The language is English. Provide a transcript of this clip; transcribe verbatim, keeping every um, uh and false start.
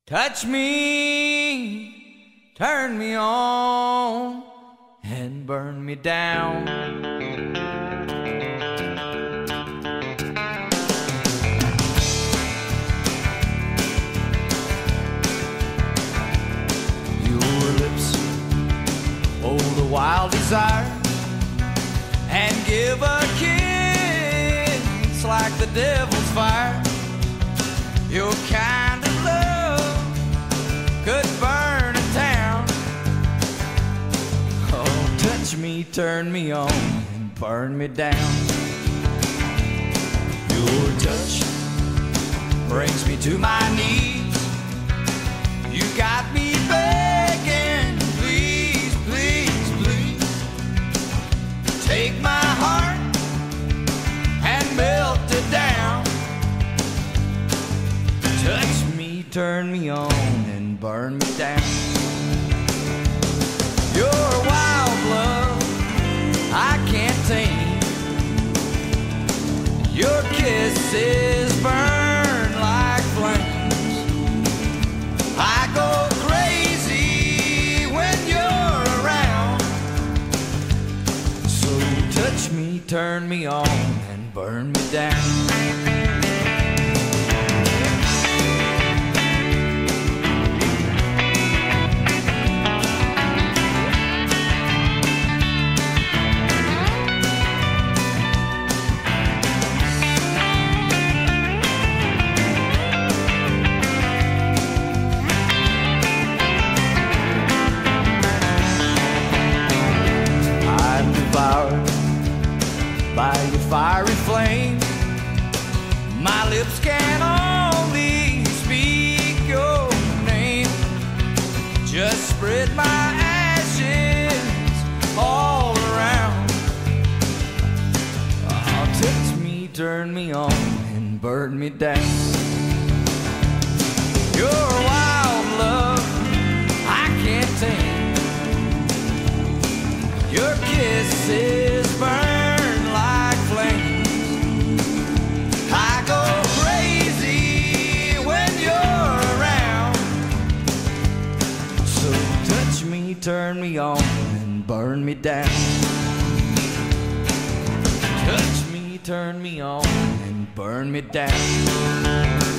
Touch me, turn me on, and burn me down. Your lips hold a wild desire and give a kiss like the devil's fire. Your kind of love could burn a town. Oh, touch me, turn me on, and burn me down. Your touch brings me to my knees. You got me begging, please, please, please. Take my heart and melt it down. Touch me, turn me on, and burn me down. Your wild love I can't tame. Your kisses burn like flames. I go crazy when you're around. So touch me, turn me on, and burn me down. By your fiery flame, my lips can only speak your name. Just spread my ashes all around. Oh, touch me, turn me on, and burn me down. Your wild love I can't tame. Your kisses burn. Turn me on and burn me down. Touch me, turn me on and burn me down.